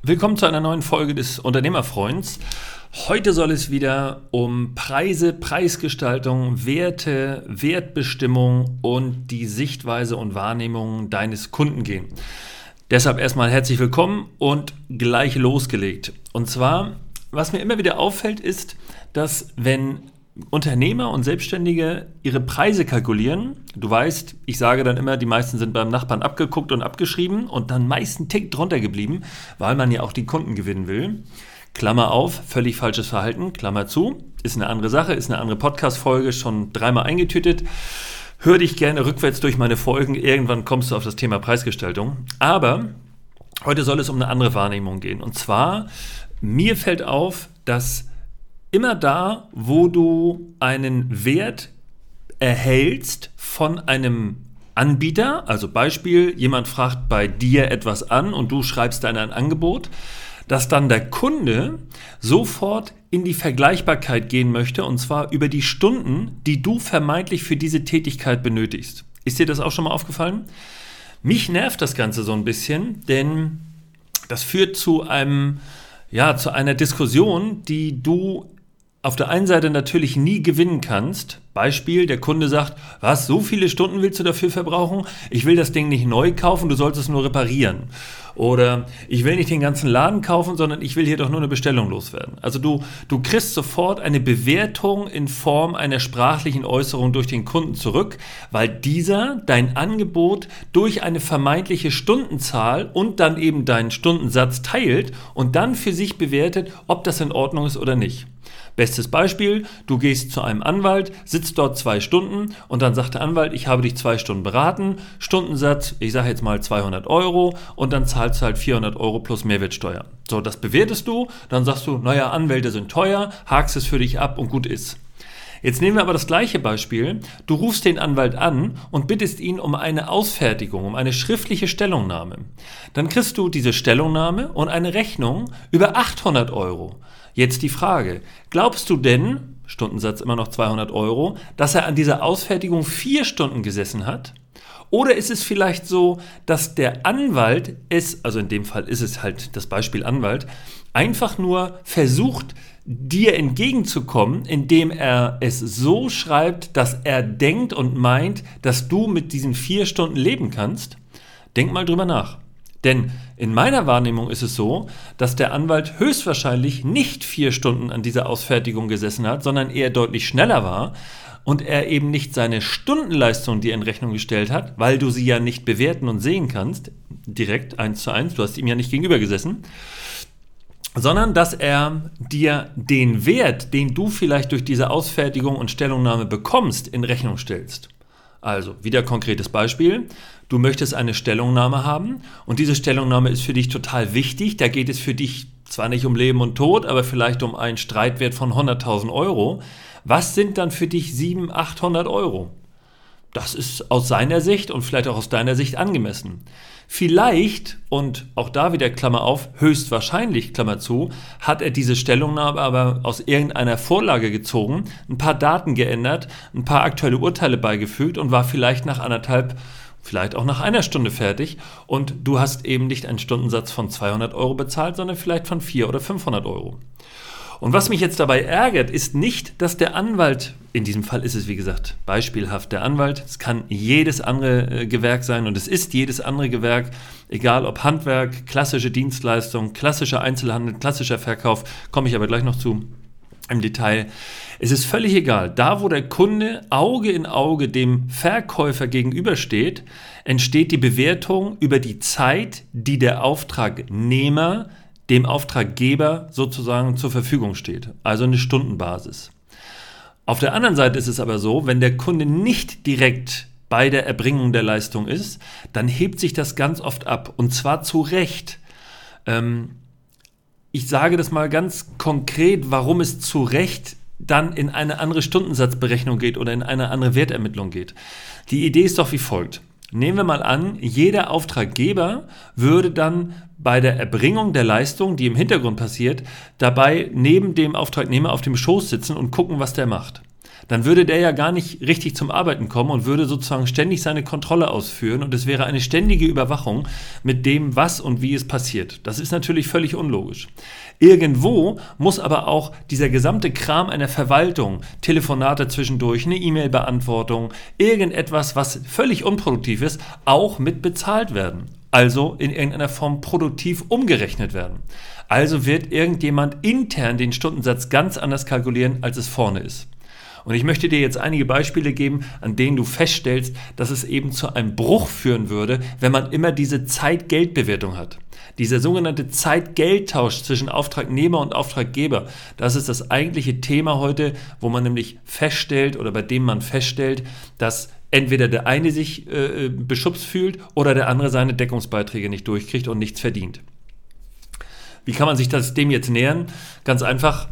Willkommen zu einer neuen Folge des Unternehmerfreunds. Heute soll es wieder um Preise, Preisgestaltung, Werte, Wertbestimmung und die Sichtweise und Wahrnehmung deines Kunden gehen. Deshalb erstmal herzlich willkommen und gleich losgelegt. Und zwar, was mir immer wieder auffällt, ist, dass wenn Unternehmer und Selbstständige ihre Preise kalkulieren, du weißt, ich sage dann immer, die meisten sind beim Nachbarn abgeguckt und abgeschrieben und dann meist einen Tick drunter geblieben, weil man ja auch die Kunden gewinnen will. Klammer auf, völlig falsches Verhalten, Klammer zu, ist eine andere Sache, ist eine andere Podcast-Folge, schon 3-mal eingetütet. Hör dich gerne rückwärts durch meine Folgen, irgendwann kommst du auf das Thema Preisgestaltung. Aber heute soll es um eine andere Wahrnehmung gehen. Und zwar, mir fällt auf, dass immer da, wo du einen Wert erhältst von einem Anbieter, also Beispiel, jemand fragt bei dir etwas an und du schreibst dann ein Angebot, dass dann der Kunde sofort in die Vergleichbarkeit gehen möchte und zwar über die Stunden, die du vermeintlich für diese Tätigkeit benötigst. Ist dir das auch schon mal aufgefallen? Mich nervt das Ganze so ein bisschen, denn das führt zu einer Diskussion, die du auf der einen Seite natürlich nie gewinnen kannst. Beispiel, der Kunde sagt, was, so viele Stunden willst du dafür verbrauchen? Ich will das Ding nicht neu kaufen, du sollst es nur reparieren. Oder ich will nicht den ganzen Laden kaufen, sondern ich will hier doch nur eine Bestellung loswerden. Also du kriegst sofort eine Bewertung in Form einer sprachlichen Äußerung durch den Kunden zurück, weil dieser dein Angebot durch eine vermeintliche Stundenzahl und dann eben deinen Stundensatz teilt und dann für sich bewertet, ob das in Ordnung ist oder nicht. Bestes Beispiel, du gehst zu einem Anwalt, sitzt dort 2 Stunden und dann sagt der Anwalt, ich habe dich 2 Stunden beraten, Stundensatz, ich sage jetzt mal 200 Euro und dann zahlst du halt 400 Euro plus Mehrwertsteuer. So, das bewertest du, dann sagst du, naja, Anwälte sind teuer, hakst es für dich ab und gut ist. Jetzt nehmen wir aber das gleiche Beispiel. Du rufst den Anwalt an und bittest ihn um eine Ausfertigung, um eine schriftliche Stellungnahme. Dann kriegst du diese Stellungnahme und eine Rechnung über 800 Euro. Jetzt die Frage, glaubst du denn, Stundensatz immer noch 200 Euro, dass er an dieser Ausfertigung 4 Stunden gesessen hat? Oder ist es vielleicht so, dass der Anwalt also in dem Fall ist es halt das Beispiel Anwalt, einfach nur versucht, dir entgegenzukommen, indem er es so schreibt, dass er denkt und meint, dass du mit diesen 4 Stunden leben kannst? Denk mal drüber nach. Denn in meiner Wahrnehmung ist es so, dass der Anwalt höchstwahrscheinlich nicht 4 Stunden an dieser Ausfertigung gesessen hat, sondern eher deutlich schneller war und er eben nicht seine Stundenleistung dir in Rechnung gestellt hat, weil du sie ja nicht bewerten und sehen kannst, direkt 1:1, du hast ihm ja nicht gegenüber gesessen, sondern dass er dir den Wert, den du vielleicht durch diese Ausfertigung und Stellungnahme bekommst, in Rechnung stellst. Also, wieder konkretes Beispiel. Du möchtest eine Stellungnahme haben und diese Stellungnahme ist für dich total wichtig. Da geht es für dich zwar nicht um Leben und Tod, aber vielleicht um einen Streitwert von 100.000 Euro. Was sind dann für dich 700, 800 Euro? Das ist aus seiner Sicht und vielleicht auch aus deiner Sicht angemessen. Vielleicht, und auch da wieder Klammer auf, höchstwahrscheinlich, Klammer zu, hat er diese Stellungnahme aber aus irgendeiner Vorlage gezogen, ein paar Daten geändert, ein paar aktuelle Urteile beigefügt und war vielleicht nach 1,5, vielleicht auch nach 1 Stunde fertig und du hast eben nicht einen Stundensatz von 200 Euro bezahlt, sondern vielleicht von 400 oder 500 Euro. Und was mich jetzt dabei ärgert, ist nicht, dass der Anwalt, in diesem Fall ist es wie gesagt beispielhaft der Anwalt, es kann jedes andere Gewerk sein und es ist jedes andere Gewerk, egal ob Handwerk, klassische Dienstleistung, klassischer Einzelhandel, klassischer Verkauf, komme ich aber gleich noch zu im Detail. Es ist völlig egal, da wo der Kunde Auge in Auge dem Verkäufer gegenübersteht, entsteht die Bewertung über die Zeit, die der Auftragnehmer dem Auftraggeber sozusagen zur Verfügung steht, also eine Stundenbasis. Auf der anderen Seite ist es aber so, wenn der Kunde nicht direkt bei der Erbringung der Leistung ist, dann hebt sich das ganz oft ab und zwar zu Recht. Ich sage das mal ganz konkret, warum es zu Recht dann in eine andere Stundensatzberechnung geht oder in eine andere Wertermittlung geht. Die Idee ist doch wie folgt. Nehmen wir mal an, jeder Auftraggeber würde dann bei der Erbringung der Leistung, die im Hintergrund passiert, dabei neben dem Auftragnehmer auf dem Schoß sitzen und gucken, was der macht. Dann würde der ja gar nicht richtig zum Arbeiten kommen und würde sozusagen ständig seine Kontrolle ausführen und es wäre eine ständige Überwachung mit dem, was und wie es passiert. Das ist natürlich völlig unlogisch. Irgendwo muss aber auch dieser gesamte Kram einer Verwaltung, Telefonate zwischendurch, eine E-Mail-Beantwortung, irgendetwas, was völlig unproduktiv ist, auch mit bezahlt werden. Also in irgendeiner Form produktiv umgerechnet werden. Also wird irgendjemand intern den Stundensatz ganz anders kalkulieren, als es vorne ist. Und ich möchte dir jetzt einige Beispiele geben, an denen du feststellst, dass es eben zu einem Bruch führen würde, wenn man immer diese Zeit-Geld-Bewertung hat. Dieser sogenannte Zeit-Geld-Tausch zwischen Auftragnehmer und Auftraggeber, das ist das eigentliche Thema heute, wo man nämlich feststellt oder bei dem man feststellt, dass entweder der eine sich beschubst fühlt oder der andere seine Deckungsbeiträge nicht durchkriegt und nichts verdient. Wie kann man sich dem jetzt nähern? Ganz einfach,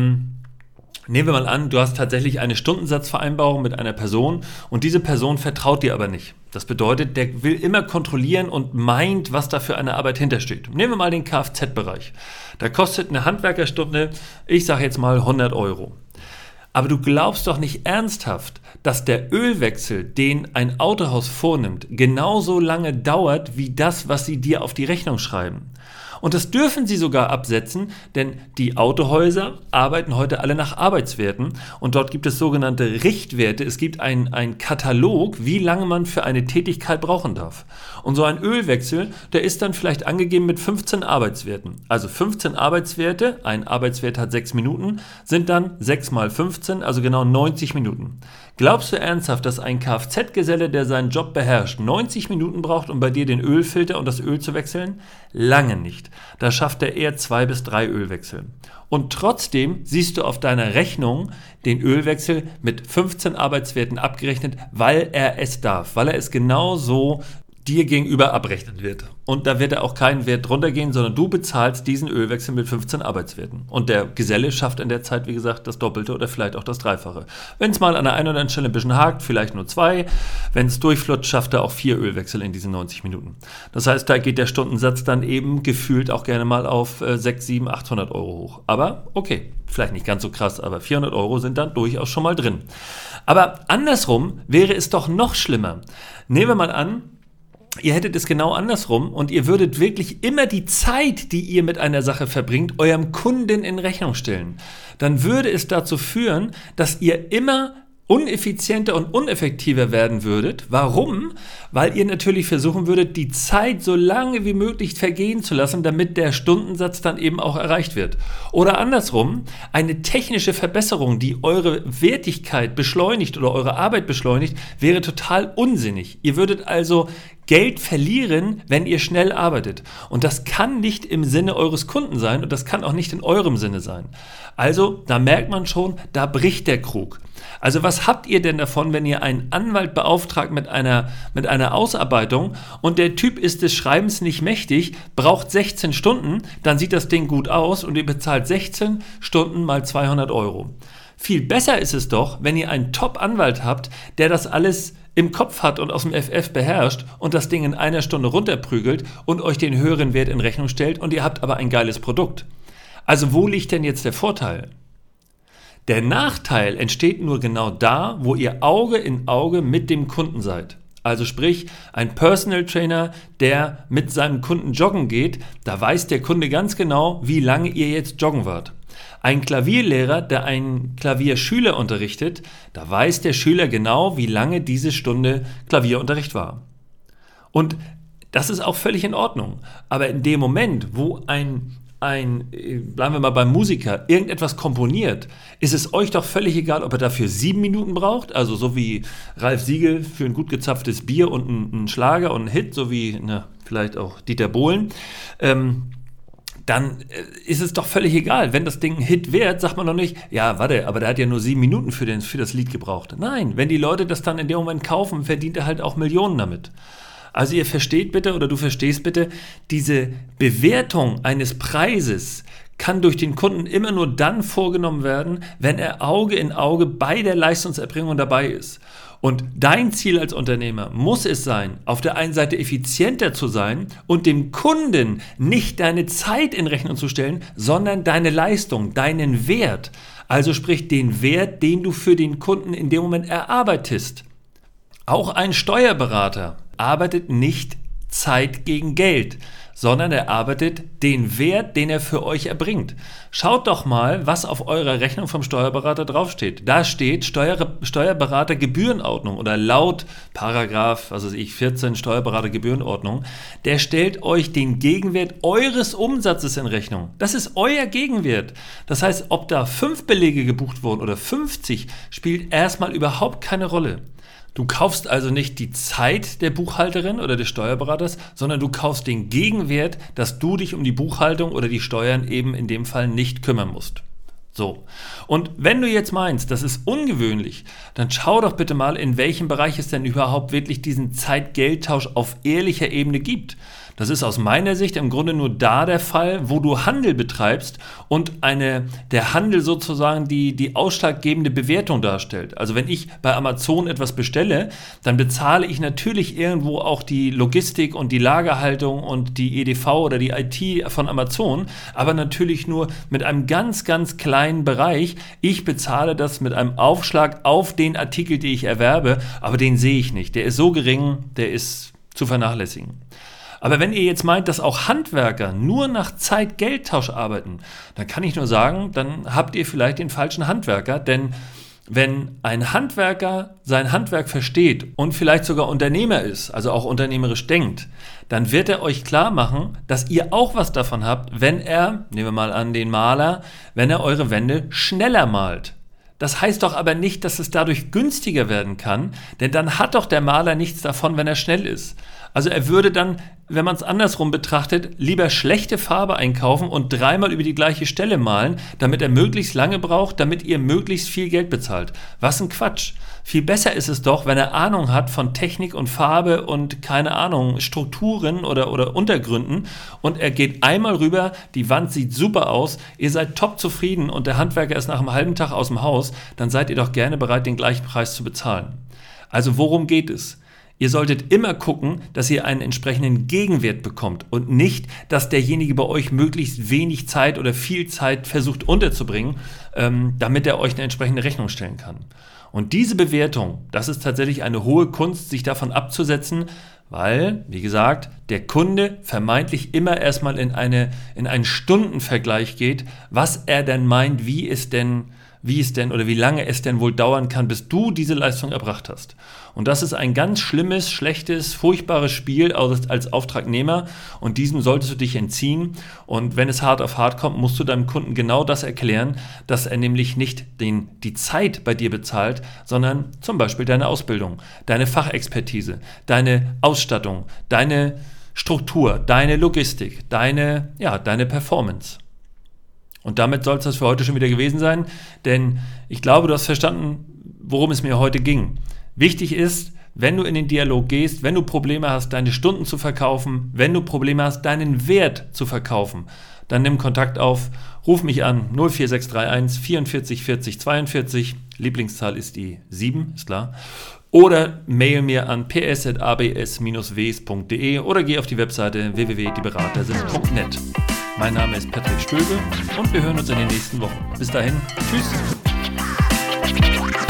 nehmen wir mal an, du hast tatsächlich eine Stundensatzvereinbarung mit einer Person und diese Person vertraut dir aber nicht. Das bedeutet, der will immer kontrollieren und meint, was da für eine Arbeit hintersteht. Nehmen wir mal den Kfz-Bereich. Da kostet eine Handwerkerstunde, ich sage jetzt mal 100 Euro. Aber du glaubst doch nicht ernsthaft, dass der Ölwechsel, den ein Autohaus vornimmt, genauso lange dauert wie das, was sie dir auf die Rechnung schreiben. Und das dürfen sie sogar absetzen, denn die Autohäuser arbeiten heute alle nach Arbeitswerten und dort gibt es sogenannte Richtwerte. Es gibt einen Katalog, wie lange man für eine Tätigkeit brauchen darf. Und so ein Ölwechsel, der ist dann vielleicht angegeben mit 15 Arbeitswerten. Also 15 Arbeitswerte, ein Arbeitswert hat 6 Minuten, sind dann 6 mal 15, also genau 90 Minuten. Glaubst du ernsthaft, dass ein Kfz-Geselle, der seinen Job beherrscht, 90 Minuten braucht, um bei dir den Ölfilter und das Öl zu wechseln? Lange nicht. Da schafft er eher 2 bis 3 Ölwechsel. Und trotzdem siehst du auf deiner Rechnung den Ölwechsel mit 15 Arbeitswerten abgerechnet, weil er es darf, weil er es genauso dir gegenüber abrechnen wird. Und da wird er auch keinen Wert drunter gehen, sondern du bezahlst diesen Ölwechsel mit 15 Arbeitswerten. Und der Geselle schafft in der Zeit, wie gesagt, das Doppelte oder vielleicht auch das Dreifache. Wenn es mal an der einen oder anderen Stelle ein bisschen hakt, vielleicht nur 2. Wenn es durchflutscht, schafft er auch 4 Ölwechsel in diesen 90 Minuten. Das heißt, da geht der Stundensatz dann eben gefühlt auch gerne mal auf 6, 7, 800 Euro hoch. Aber okay, vielleicht nicht ganz so krass, aber 400 Euro sind dann durchaus schon mal drin. Aber andersrum wäre es doch noch schlimmer. Nehmen wir mal an, ihr hättet es genau andersrum und ihr würdet wirklich immer die Zeit, die ihr mit einer Sache verbringt, eurem Kunden in Rechnung stellen. Dann würde es dazu führen, dass ihr immer uneffizienter und uneffektiver werden würdet. Warum? Weil ihr natürlich versuchen würdet, die Zeit so lange wie möglich vergehen zu lassen, damit der Stundensatz dann eben auch erreicht wird. Oder andersrum, eine technische Verbesserung, die eure Wertigkeit beschleunigt oder eure Arbeit beschleunigt, wäre total unsinnig. Ihr würdet also Geld verlieren, wenn ihr schnell arbeitet. Und das kann nicht im Sinne eures Kunden sein und das kann auch nicht in eurem Sinne sein. Also, da merkt man schon, da bricht der Krug. Also was habt ihr denn davon, wenn ihr einen Anwalt beauftragt mit einer Ausarbeitung und der Typ ist des Schreibens nicht mächtig, braucht 16 Stunden, dann sieht das Ding gut aus und ihr bezahlt 16 Stunden mal 200 Euro. Viel besser ist es doch, wenn ihr einen Top-Anwalt habt, der das alles im Kopf hat und aus dem FF beherrscht und das Ding in einer Stunde runterprügelt und euch den höheren Wert in Rechnung stellt und ihr habt aber ein geiles Produkt. Also wo liegt denn jetzt der Vorteil? Der Nachteil entsteht nur genau da, wo ihr Auge in Auge mit dem Kunden seid. Also sprich, ein Personal Trainer, der mit seinem Kunden joggen geht, da weiß der Kunde ganz genau, wie lange ihr jetzt joggen wart. Ein Klavierlehrer, der einen Klavierschüler unterrichtet, da weiß der Schüler genau, wie lange diese Stunde Klavierunterricht war. Und das ist auch völlig in Ordnung. Aber in dem Moment, wo bleiben wir mal beim Musiker, irgendetwas komponiert, ist es euch doch völlig egal, ob er dafür 7 Minuten braucht, also so wie Ralf Siegel für ein gut gezapftes Bier und einen Schlager und einen Hit, so wie vielleicht auch Dieter Bohlen, dann ist es doch völlig egal. Wenn das Ding ein Hit wird, sagt man doch nicht, ja, warte, aber der hat ja nur 7 Minuten für das Lied gebraucht. Nein, wenn die Leute das dann in dem Moment kaufen, verdient er halt auch Millionen damit. Also ihr versteht bitte oder du verstehst bitte, diese Bewertung eines Preises kann durch den Kunden immer nur dann vorgenommen werden, wenn er Auge in Auge bei der Leistungserbringung dabei ist. Und dein Ziel als Unternehmer muss es sein, auf der einen Seite effizienter zu sein und dem Kunden nicht deine Zeit in Rechnung zu stellen, sondern deine Leistung, deinen Wert. Also sprich den Wert, den du für den Kunden in dem Moment erarbeitest. Auch ein Steuerberater arbeitet nicht Zeit gegen Geld, sondern er arbeitet den Wert, den er für euch erbringt. Schaut doch mal, was auf eurer Rechnung vom Steuerberater draufsteht. Da steht Steuerberater Gebührenordnung oder laut Paragraph, 14 Steuerberater Gebührenordnung, der stellt euch den Gegenwert eures Umsatzes in Rechnung. Das ist euer Gegenwert. Das heißt, ob da 5 Belege gebucht wurden oder 50, spielt erstmal überhaupt keine Rolle. Du kaufst also nicht die Zeit der Buchhalterin oder des Steuerberaters, sondern du kaufst den Gegenwert, dass du dich um die Buchhaltung oder die Steuern eben in dem Fall nicht kümmern musst. So. Und wenn du jetzt meinst, das ist ungewöhnlich, dann schau doch bitte mal, in welchem Bereich es denn überhaupt wirklich diesen Zeit-Geld-Tausch auf ehrlicher Ebene gibt. Das ist aus meiner Sicht im Grunde nur da der Fall, wo du Handel betreibst und der Handel sozusagen die ausschlaggebende Bewertung darstellt. Also wenn ich bei Amazon etwas bestelle, dann bezahle ich natürlich irgendwo auch die Logistik und die Lagerhaltung und die EDV oder die IT von Amazon, aber natürlich nur mit einem ganz, ganz kleinen Bereich. Ich bezahle das mit einem Aufschlag auf den Artikel, den ich erwerbe, aber den sehe ich nicht. Der ist so gering, der ist zu vernachlässigen. Aber wenn ihr jetzt meint, dass auch Handwerker nur nach Zeit-Geld-Tausch arbeiten, dann kann ich nur sagen, dann habt ihr vielleicht den falschen Handwerker, denn wenn ein Handwerker sein Handwerk versteht und vielleicht sogar Unternehmer ist, also auch unternehmerisch denkt, dann wird er euch klar machen, dass ihr auch was davon habt, wenn er, nehmen wir mal an den Maler, wenn er eure Wände schneller malt. Das heißt doch aber nicht, dass es dadurch günstiger werden kann, denn dann hat doch der Maler nichts davon, wenn er schnell ist. Also er würde dann, wenn man es andersrum betrachtet, lieber schlechte Farbe einkaufen und 3-mal über die gleiche Stelle malen, damit er möglichst lange braucht, damit ihr möglichst viel Geld bezahlt. Was ein Quatsch. Viel besser ist es doch, wenn er Ahnung hat von Technik und Farbe und keine Ahnung, Strukturen oder Untergründen und er geht einmal rüber, die Wand sieht super aus, ihr seid top zufrieden und der Handwerker ist nach einem halben Tag aus dem Haus, dann seid ihr doch gerne bereit, den gleichen Preis zu bezahlen. Also worum geht es? Ihr solltet immer gucken, dass ihr einen entsprechenden Gegenwert bekommt und nicht, dass derjenige bei euch möglichst wenig Zeit oder viel Zeit versucht unterzubringen, damit er euch eine entsprechende Rechnung stellen kann. Und diese Bewertung, das ist tatsächlich eine hohe Kunst, sich davon abzusetzen, weil, wie gesagt, der Kunde vermeintlich immer erstmal in einen Stundenvergleich geht, was er denn meint, wie es denn oder wie lange es denn wohl dauern kann, bis du diese Leistung erbracht hast. Und das ist ein ganz schlimmes, schlechtes, furchtbares Spiel als Auftragnehmer und diesem solltest du dich entziehen. Und wenn es hart auf hart kommt, musst du deinem Kunden genau das erklären, dass er nämlich nicht die Zeit bei dir bezahlt, sondern zum Beispiel deine Ausbildung, deine Fachexpertise, deine Ausstattung, deine Struktur, deine Logistik, deine Performance. Und damit soll es das für heute schon wieder gewesen sein, denn ich glaube, du hast verstanden, worum es mir heute ging. Wichtig ist, wenn du in den Dialog gehst, wenn du Probleme hast, deine Stunden zu verkaufen, wenn du Probleme hast, deinen Wert zu verkaufen, dann nimm Kontakt auf, ruf mich an 04631 44 40 42, Lieblingszahl ist die 7, ist klar, oder mail mir an ps@abs-ws.de oder geh auf die Webseite www.dieberatersinn.net. Mein Name ist Patrick Stöbe und wir hören uns in den nächsten Wochen. Bis dahin, tschüss!